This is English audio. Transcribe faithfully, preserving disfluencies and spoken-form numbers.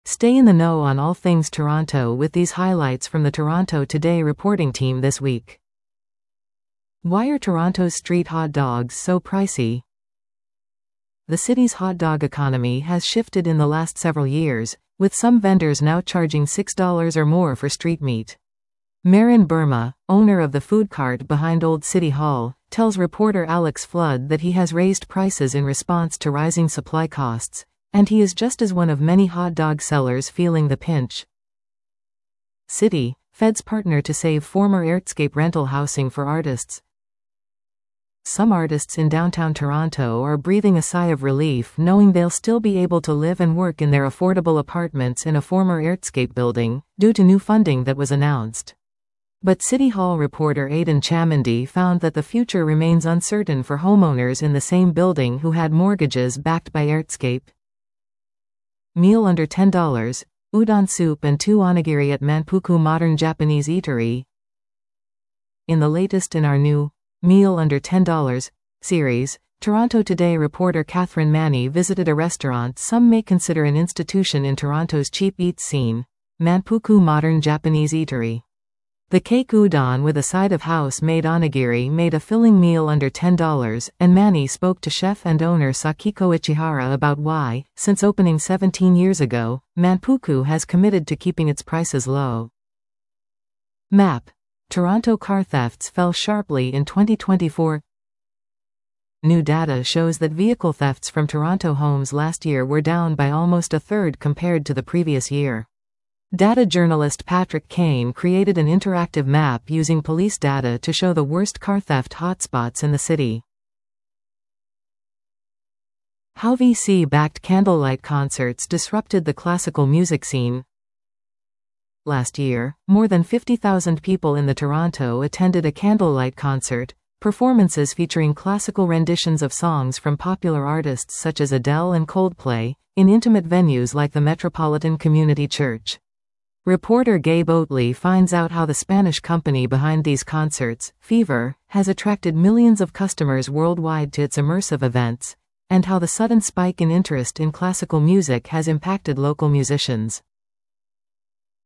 Stay in the know on all things Toronto with these highlights from the Toronto Today reporting team this week. Why are Toronto's street hot dogs so pricey? The city's hot dog economy has shifted in the last several years, with some vendors now charging six dollars or more for street meat. Marin Burma, owner of the food cart behind Old City Hall, tells reporter Alex Flood that he has raised prices in response to rising supply costs, and he is just as one of many hot dog sellers feeling the pinch. City, Feds partner to save former Artscape rental housing for artists. Some artists in downtown Toronto are breathing a sigh of relief knowing they'll still be able to live and work in their affordable apartments in a former Artscape building, due to new funding that was announced. But City Hall reporter Aidan Chamandy found that the future remains uncertain for homeowners in the same building who had mortgages backed by Artscape. Meal under ten dollars, udon soup and two onigiri at Manpuku Modern Japanese Eatery. In the latest in our new Meal Under ten dollars series, Toronto Today reporter Catherine Manny visited a restaurant some may consider an institution in Toronto's cheap eats scene, Manpuku Modern Japanese Eatery. The cake udon with a side of house-made onigiri made a filling meal under ten dollars, and Manny spoke to chef and owner Sakiko Ichihara about why, since opening seventeen years ago, Manpuku has committed to keeping its prices low. Map. Toronto car thefts fell sharply in twenty twenty-four. New data shows that vehicle thefts from Toronto homes last year were down by almost a third compared to the previous year. Data journalist Patrick Kane created an interactive map using police data to show the worst car theft hotspots in the city. How V C-backed candlelight concerts disrupted the classical music scene. Last year, more than fifty thousand people in the Toronto attended a candlelight concert, performances featuring classical renditions of songs from popular artists such as Adele and Coldplay, in intimate venues like the Metropolitan Community Church. Reporter Gabe Oatley finds out how the Spanish company behind these concerts, Fever, has attracted millions of customers worldwide to its immersive events, and how the sudden spike in interest in classical music has impacted local musicians.